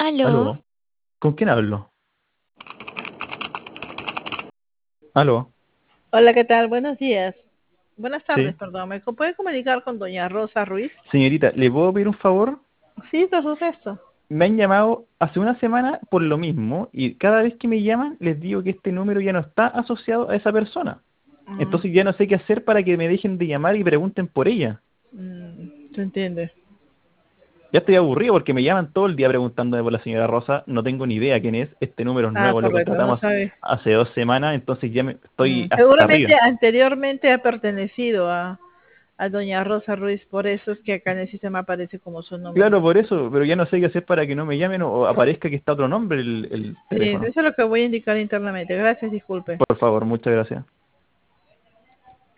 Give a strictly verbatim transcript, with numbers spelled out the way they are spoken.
Aló, Aló, ¿con quién hablo? Aló, hola, ¿qué tal? Buenos días. Buenas tardes, sí. perdón. ¿Me co- puede comunicar con doña Rosa Ruiz? Señorita, ¿le puedo pedir un favor? Sí, por supuesto. Me han llamado hace una semana por lo mismo y cada vez que me llaman les digo que este número ya no está asociado a esa persona. Mm, Entonces ya no sé qué hacer para que me dejen de llamar y pregunten por ella. mm, se entiende. Ya estoy aburrido porque me llaman todo el día preguntándome por la señora Rosa. No tengo ni idea quién es. Este número es Ah, nuevo, lo correcto, no contratamos sabe. hace dos semanas, entonces ya me estoy Mm, hasta seguramente arriba. anteriormente ha pertenecido a, a doña Rosa Ruiz, por eso es que acá en el sistema aparece como su número. Claro, por eso, pero ya no sé qué hacer para que no me llamen o aparezca que está otro nombre el, el Sí, teléfono. eso es lo que voy a indicar internamente. Gracias, disculpe. Por favor, muchas gracias.